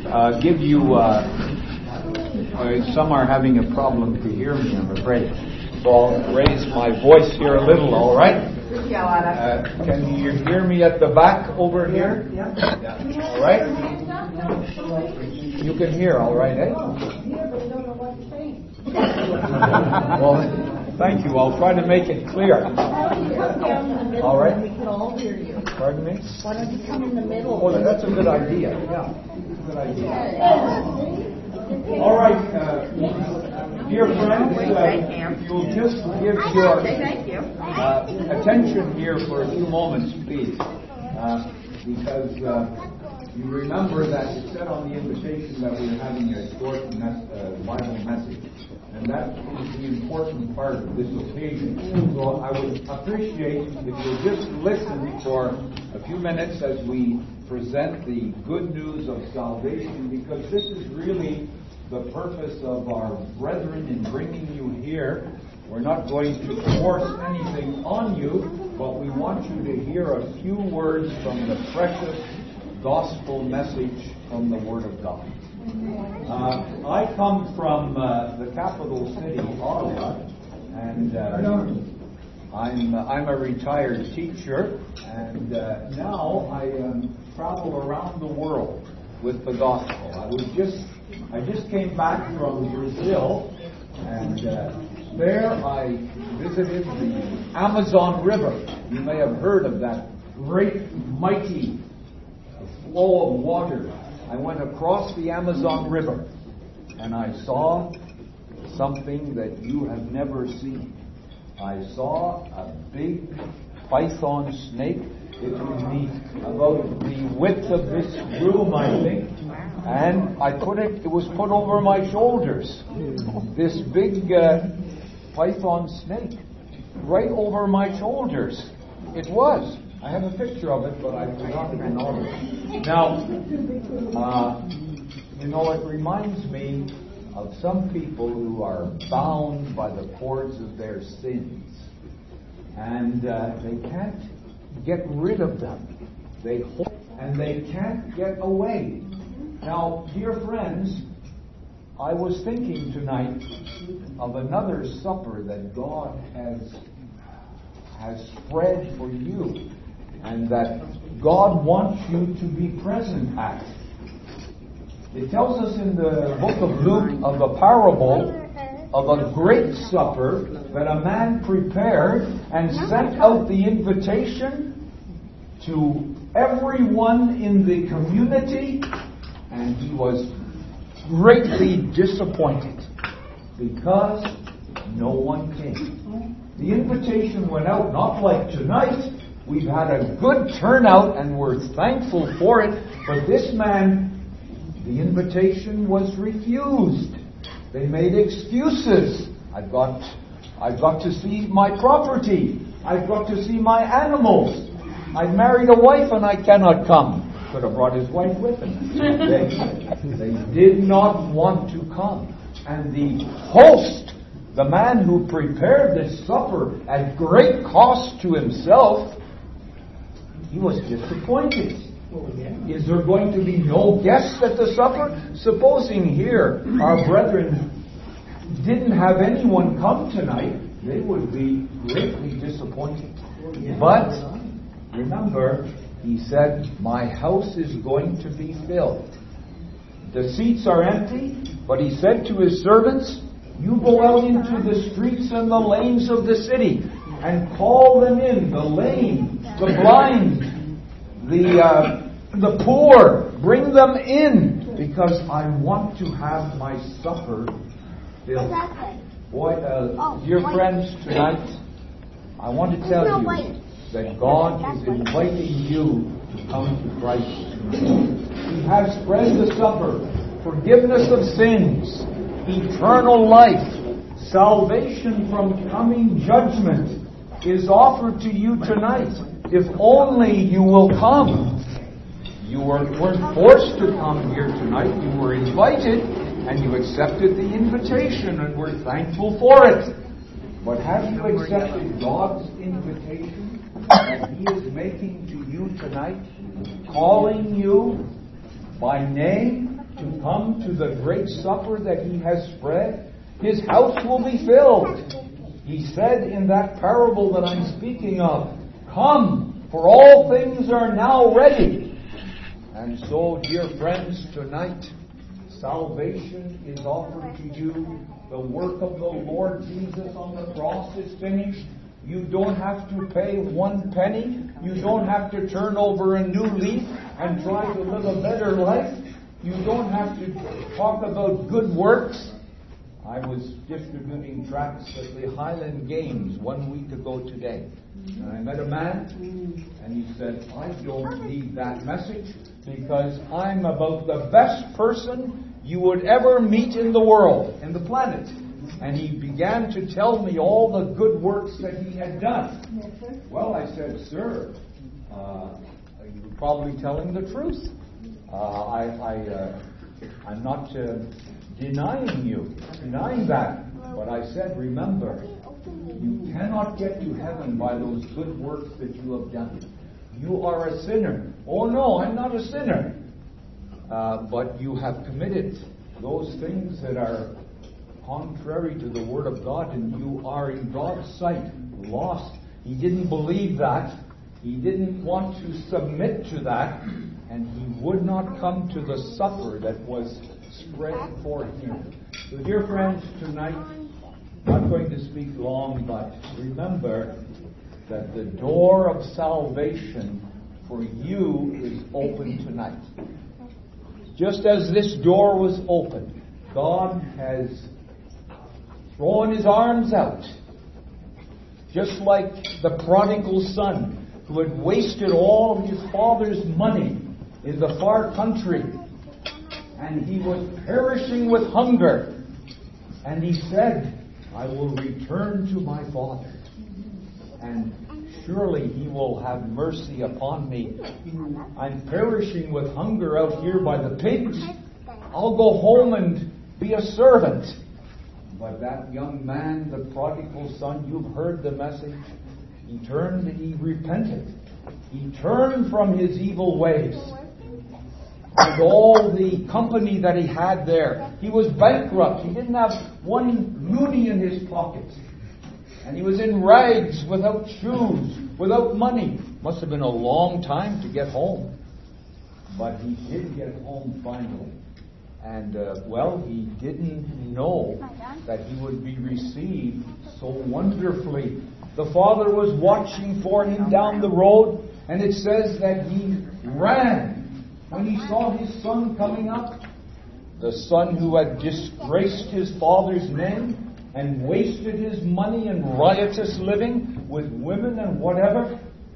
give you. Some are having a problem to hear me, I'm afraid. So I'll raise my voice here a little, all right? Can you hear me at the back over here? Yeah. All right? You can hear, all right, eh? Well, thank you. I'll try to make it clear. All right? We can all hear you. Pardon me? Why don't you come in the middle? Oh, that's a good idea. Yeah, good idea. All right, dear friends, if you'll just give your attention here for a few moments, please, because you remember that it said on the invitation that we were having a short Bible message, and that is the important part of this occasion. So I would appreciate if you'll just listen for a few minutes as we present the good news of salvation, because this is really the purpose of our brethren in bringing you here. We're not going to force anything on you, but we want you to hear a few words from the precious gospel message from the Word of God. I come from the capital city, Ottawa, and I'm a retired teacher, and now I travel around the world with the gospel. I just came back from Brazil, and there I visited the Amazon River. You may have heard of that great, mighty flow of water. I went across the Amazon River, and I saw something that you have never seen. I saw a big python snake. It would be about the width of this room, I think. And it was put over my shoulders. This big python snake, right over my shoulders. It was. I have a picture of it, but I forgot to know it. Now, it reminds me of some people who are bound by the cords of their sins. And they can't get rid of them. They hold, and they can't get away. Now, dear friends, I was thinking tonight of another supper that God has spread for you, and that God wants you to be present at. It tells us in the book of Luke of a parable of a great supper that a man prepared and sent out the invitation to everyone in the community, and he was greatly disappointed because no one came. The invitation went out, not like tonight. We've had a good turnout and we're thankful for it, but this man, the invitation was refused. They made excuses. I've got to see my property. I've got to see my animals. I've married a wife and I cannot come. Could have brought his wife with him. They did not want to come. And the host, the man who prepared this supper at great cost to himself, he was disappointed. Is there going to be no guests at the supper? Supposing here our brethren didn't have anyone come tonight, they would be greatly disappointed. But remember, he said, my house is going to be filled. The seats are empty, but he said to his servants, you go out into the streets and the lanes of the city and call them in, the lame, the blind, the poor, bring them in, because I want to have my supper filled. Boy, dear friends, tonight, I want to tell you that God is inviting you to come to Christ. He has spread the supper, forgiveness of sins, eternal life, salvation from coming judgment is offered to you tonight. If only you will come. You weren't forced to come here tonight. You were invited and you accepted the invitation, and we're thankful for it. But have you accepted God's invitation that He is making to you tonight, calling you by name to come to the great supper that He has spread, His house will be filled. He said in that parable that I'm speaking of, "Come, for all things are now ready." And so, dear friends, tonight, salvation is offered to you. The work of the Lord Jesus on the cross is finished. You don't have to pay 1 penny. You don't have to turn over a new leaf and try to live a better life. You don't have to talk about good works. I was distributing tracts at the Highland Games 1 week ago today. And I met a man, and he said, "I don't need that message because I'm about the best person you would ever meet in the world, in the planet." And he began to tell me all the good works that he had done. Well, I said, "Sir, you're probably telling the truth. I'm not denying that. But I said, remember, you cannot get to heaven by those good works that you have done. You are a sinner." "Oh no, I'm not a sinner." But you have committed those things that are contrary to the Word of God, and you are in God's sight lost. He didn't believe that. He didn't want to submit to that, and he would not come to the supper that was spread for him. So, dear friends, tonight, I'm not going to speak long, but remember that the door of salvation for you is open tonight. Just as this door was open, God has thrown His arms out. Just like the prodigal son who had wasted all of his father's money in the far country, and he was perishing with hunger. And he said, "I will return to my father, and surely he will have mercy upon me. I'm perishing with hunger out here by the pigs. I'll go home and be a servant." But that young man, the prodigal son, you've heard the message. He turned and he repented. He turned from his evil ways. And all the company that he had there, he was bankrupt. He didn't have 1 loonie in his pocket. And he was in rags, without shoes, without money. Must have been a long time to get home. But he did get home finally. And, he didn't know that he would be received so wonderfully. The father was watching for him down the road, and it says that he ran when he saw his son coming up. The son who had disgraced his father's name and wasted his money in riotous living with women and whatever.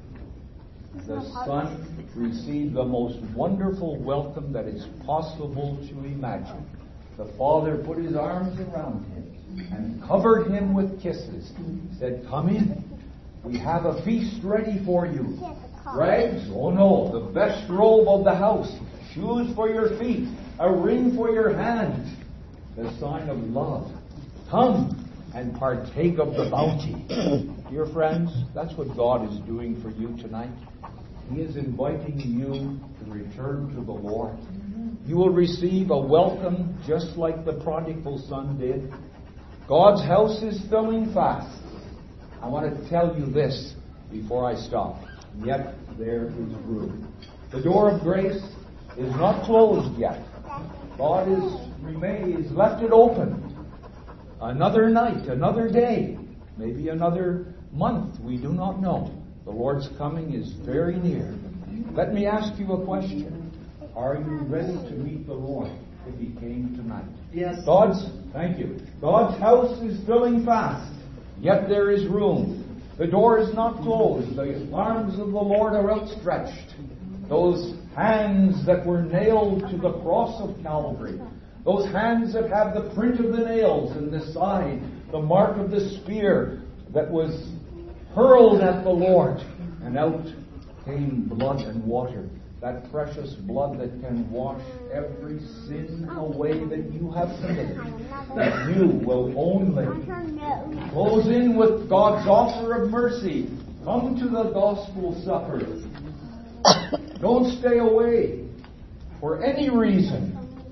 The son received the most wonderful welcome that is possible to imagine. The father put his arms around him and covered him with kisses. Said, "Come in. We have a feast ready for you. Rags? Oh no, the best robe of the house. Shoes for your feet. A ring for your hand. The sign of love. Come and partake of the bounty." Dear friends, that's what God is doing for you tonight. He is inviting you to return to the Lord. You will receive a welcome just like the prodigal son did. God's house is filling fast. I want to tell you this before I stop. Yet there is room. The door of grace is not closed yet. God is left it open. Another night, another day, maybe another month, we do not know. The Lord's coming is very near. Let me ask you a question. Are you ready to meet the Lord if He came tonight? Yes. Thank you. God's house is filling fast, yet there is room. The door is not closed. The arms of the Lord are outstretched. Those hands that were nailed to the cross of Calvary, those hands that have the print of the nails in the side, the mark of the spear that was hurled at the Lord, and out came blood and water. That precious blood that can wash every sin away that you have committed. That you will only close in with God's offer of mercy. Come to the gospel supper. Don't stay away for any reason.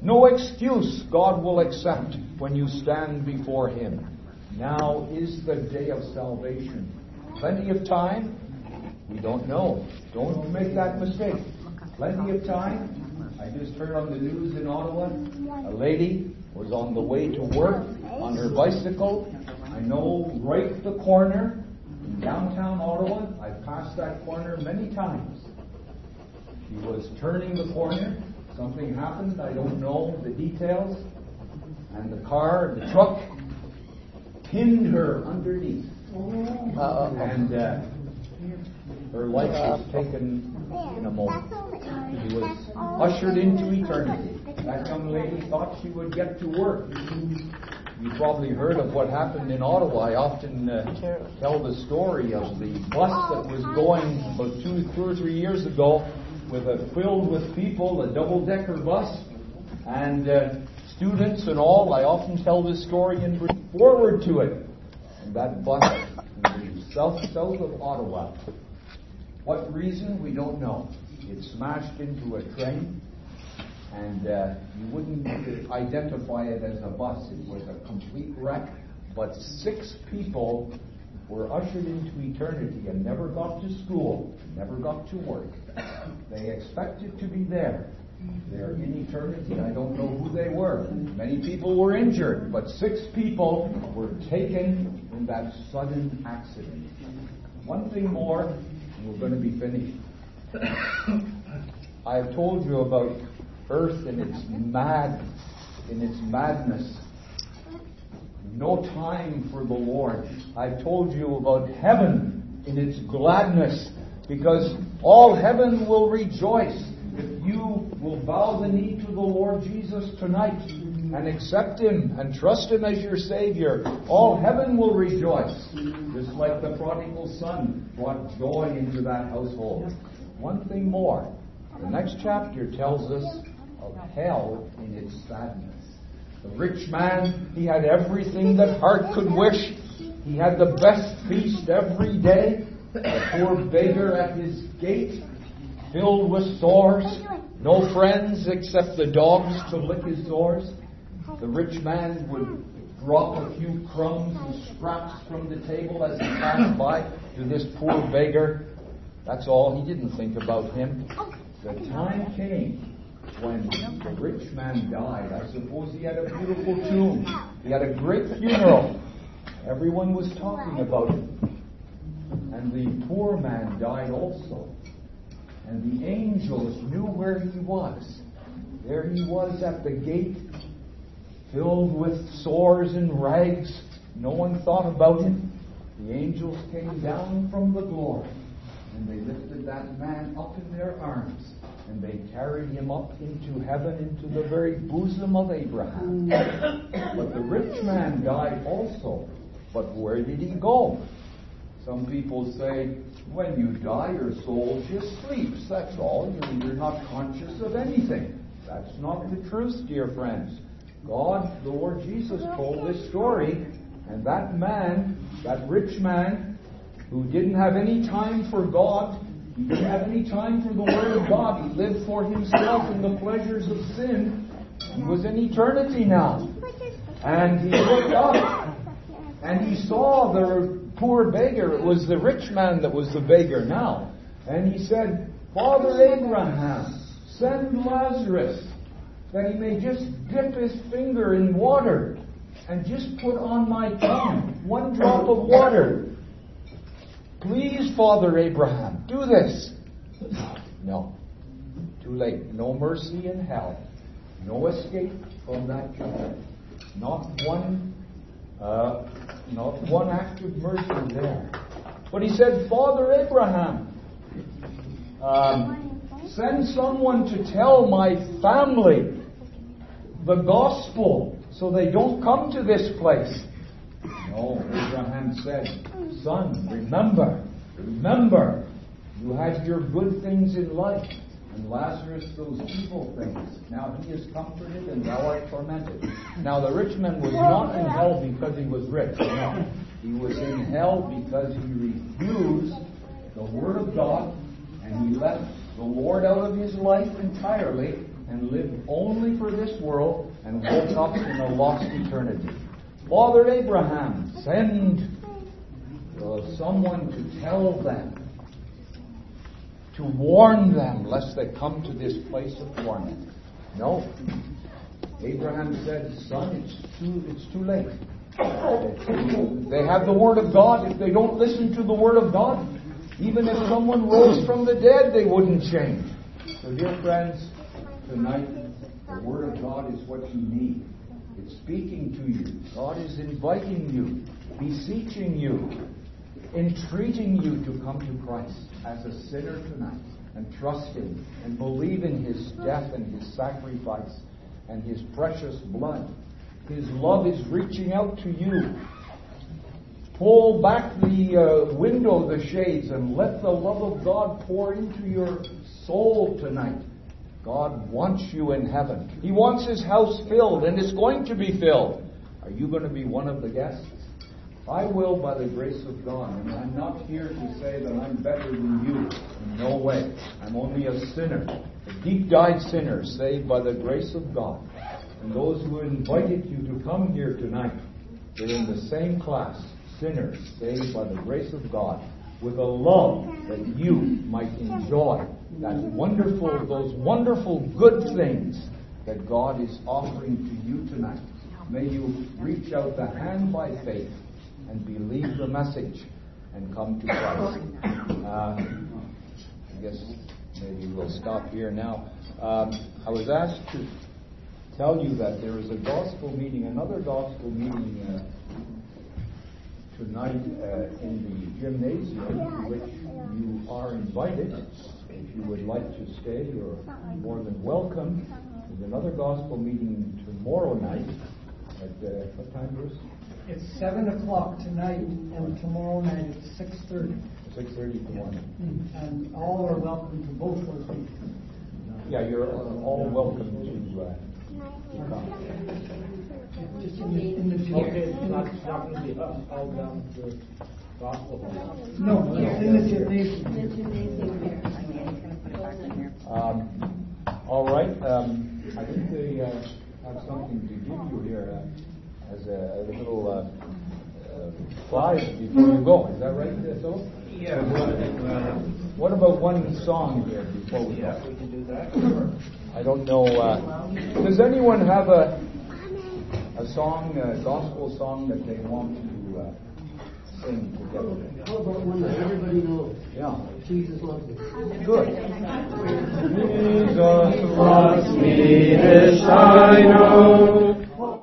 No excuse God will accept when you stand before Him. Now is the day of salvation. Plenty of time? We don't know. Don't make that mistake. Plenty of time. I just heard on the news in Ottawa, a lady was on the way to work on her bicycle. I know right the corner in downtown Ottawa. I've passed that corner many times. She was turning the corner. Something happened. I don't know the details. And the truck pinned her underneath. And her life was taken in a moment. She was ushered into eternity. That young lady thought she would get to work. You probably heard of what happened in Ottawa. I often tell the story of the bus that was going about 2 or 3 years ago filled with people, a double-decker bus, and students and all. I often tell this story and bring forward to it. And that bus in the south of Ottawa. What reason? We don't know. It smashed into a train, and you wouldn't identify it as a bus. It was a complete wreck, but 6 people were ushered into eternity and never got to school, never got to work. They expected to be there. They're in eternity. I don't know who they were. Many people were injured, but 6 people were taken in that sudden accident. One thing more, and we're going to be finished. I've told you about earth in its madness. No time for the Lord. I've told you about heaven in its gladness, because all heaven will rejoice if you will bow the knee to the Lord Jesus tonight and accept Him and trust Him as your Savior. All heaven will rejoice, just like the prodigal son brought joy into that household. One thing more. The next chapter tells us of hell in its sadness. The rich man, he had everything that heart could wish. He had the best feast every day. The poor beggar at his gate, filled with sores. No friends except the dogs to lick his sores. The rich man would drop a few crumbs and scraps from the table as he passed by to this poor beggar. That's all. He didn't think about him. The time came when the rich man died. I suppose he had a beautiful tomb. He had a great funeral. Everyone was talking about it. And the poor man died also. And the angels knew where he was. There he was at the gate, filled with sores and rags. No one thought about him. The angels came down from the glory, and they lifted that man up in their arms, and they carried him up into heaven, into the very bosom of Abraham. But the rich man died also. But where did he go? Some people say, when you die, your soul just sleeps. That's all. You're not conscious of anything. That's not the truth, dear friends. God, the Lord Jesus, told this story, and that man, that rich man, who didn't have any time for God, he didn't have any time for the Word of God, he lived for himself and the pleasures of sin, he was in eternity now. And he looked up, and he saw the poor beggar. It was the rich man that was the beggar now. And he said, Father Abraham, send Lazarus, that he may just dip his finger in water and just put on my tongue 1 drop of water. Please, Father Abraham, do this. No. Too late. No mercy in hell. No escape from that judgment. Not one act of mercy there. But he said, Father Abraham, send someone to tell my family the gospel so they don't come to this place. No, Abraham said, Son, remember, you had your good things in life, and Lazarus those evil things. Now he is comforted and thou art tormented. Now the rich man was not in hell because he was rich. No. He was in hell because he refused the Word of God, and he left the Lord out of his life entirely, and lived only for this world and woke up in a lost eternity. Father Abraham, send someone to tell them, to warn them, lest they come to this place of torment. No. Abraham said, son, it's too late. They have the Word of God. If they don't listen to the Word of God, even if someone rose from the dead, they wouldn't change. So, dear friends, tonight, the Word of God is what you need. It's speaking to you. God is inviting you, beseeching you, entreating you to come to Christ as a sinner tonight and trust Him and believe in His death and His sacrifice and His precious blood. His love is reaching out to you. Pull back the window, the shades, and let the love of God pour into your soul tonight. God wants you in heaven. He wants His house filled, and it's going to be filled. Are you going to be one of the guests? I will, by the grace of God. And I'm not here to say that I'm better than you. In no way. I'm only a sinner, a deep-dyed sinner, saved by the grace of God. And those who invited you to come here tonight, they're in the same class, sinners, saved by the grace of God, with a love that you might enjoy those wonderful good things that God is offering to you tonight. May you reach out the hand by faith and believe the message and come to Christ. I guess maybe we'll stop here now. I was asked to tell you that there is a gospel meeting, another gospel meeting tonight in the gymnasium, to which you are invited. If you would like to stay, you're more than welcome. There's another gospel meeting tomorrow night at what time, Bruce? It's 7 o'clock tonight, and tomorrow night it's 6:30. 6:30 tomorrow night. And all are welcome to both those meetings. Yeah, you're all welcome to come. Just in the gym. Okay, it's not going to be all down to gospel. No, it's in the gymnasium. All right. I think they have something to give you here as a little prize before you go. Is that right, Philip? Yeah. What about one song here before we go? Yeah, we can do that. Sure. I don't know. Does anyone have a song, a gospel song that they want to sing together? How about one that everybody knows? Yeah. Jesus loves me. Good. Jesus loves me, this I know.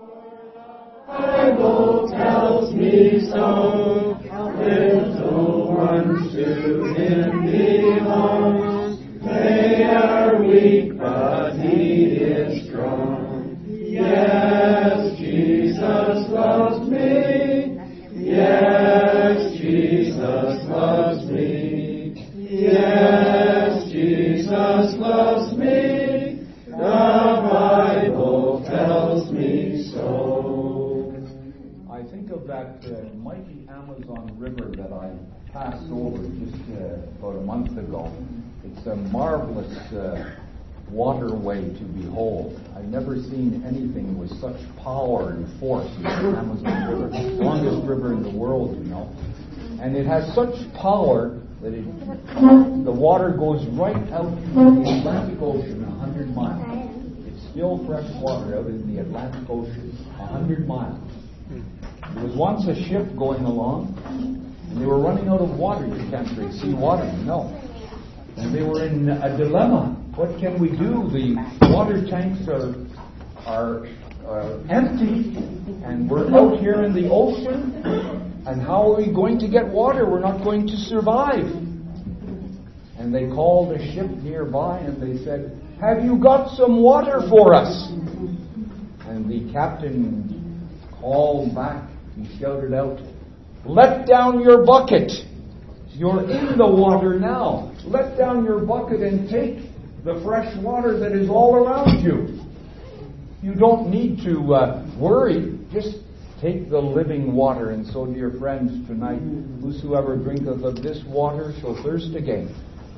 Bible tells me so. Little ones to Him belong. They are weak, but He is strong. Yes, Jesus loves me. Yes, Jesus loves me. Yes, Jesus loves me. The Bible tells me so. I think of that mighty Amazon River that I passed over just about a month ago. It's a marvelous waterway to behold. I've never seen anything with such power and force as the Amazon River, the longest river in the world, you know. And it has such power that the water goes right out into the Atlantic Ocean 100 miles. It's still fresh water out in the Atlantic Ocean 100 miles. There was once a ship going along, and they were running out of water. You can't drink seawater, you know. And they were in a dilemma. What can we do? The water tanks are empty, and we're out here in the ocean. And how are we going to get water? We're not going to survive. And they called a ship nearby, and they said, "Have you got some water for us?" And the captain called back. He shouted out, "Let down your bucket. You're in the water now. Let down your bucket and take the fresh water that is all around you. You don't need to worry. Just take the living water." And so, dear friends, tonight, whosoever drinketh of this water shall thirst again.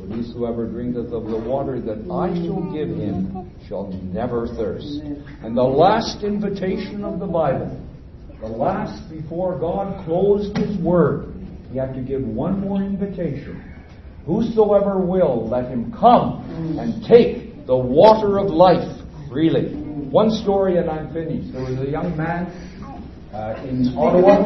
But whosoever drinketh of the water that I shall give him shall never thirst. And the last invitation of the Bible, the last before God closed His Word, He had to give one more invitation. Whosoever will, let him come and take the water of life freely. One story and I'm finished. There was a young man in Ottawa,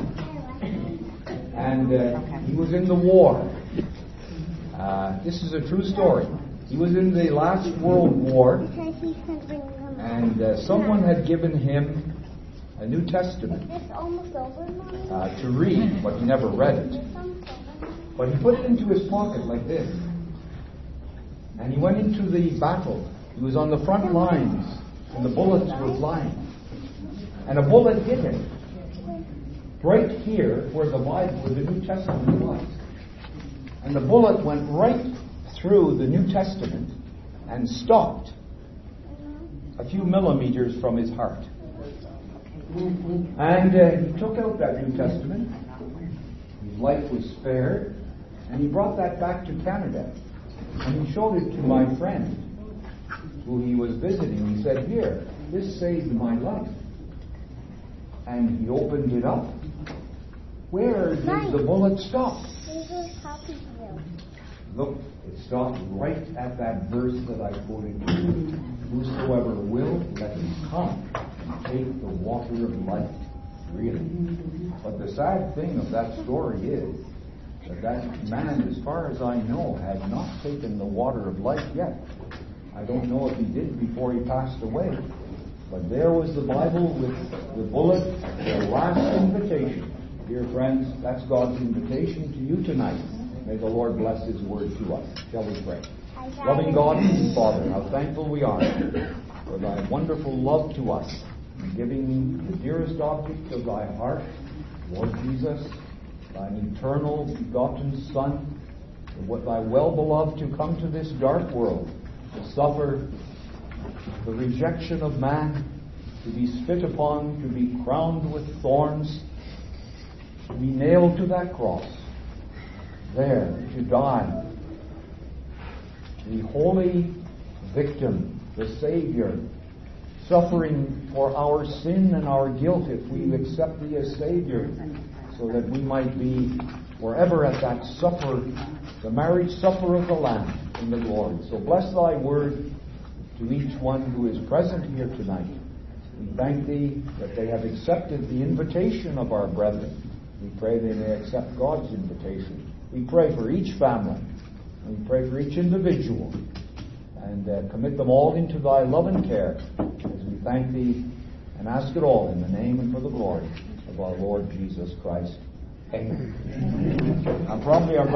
and he was in the war. This is a true story. He was in the last World War, and someone had given him a New Testament to read, but he never read it. But he put it into his pocket like this. And he went into the battle. He was on the front lines, and the bullets were flying. And a bullet hit him right here where the Bible, where the New Testament was. And the bullet went right through the New Testament and stopped a few millimeters from his heart. And he took out that New Testament. His life was spared. And he brought that back to Canada. And he showed it to my friend who he was visiting. He said, "Here, this saved my life." And he opened it up. Where did the bullet stop? Look, it stopped right at that verse that I quoted to you. Whosoever will, let him come and take the water of life. Really. But the sad thing of that story is that man, as far as I know, had not taken the water of life yet. I don't know if he did before he passed away. But there was the Bible with the bullet, the last invitation. Dear friends, that's God's invitation to you tonight. May the Lord bless His word to us. Shall we pray? Loving God and Father, how thankful we are for Thy wonderful love to us, in giving the dearest object of Thy heart, Lord Jesus, Thine eternal begotten Son, and Thy well-beloved to come to this dark world, to suffer the rejection of man, to be spit upon, to be crowned with thorns, to be nailed to that cross, there to die, the holy victim, the Savior, suffering for our sin and our guilt if we accept Thee as Savior, so that we might be forever at that supper, the marriage supper of the Lamb in the glory. So bless Thy word to each one who is present here tonight. We thank Thee that they have accepted the invitation of our brethren. We pray they may accept God's invitation. We pray for each family. And we pray for each individual. And commit them all into Thy love and care as we thank Thee and ask it all in the name and for the glory of our Lord Jesus Christ. Amen. Now, probably our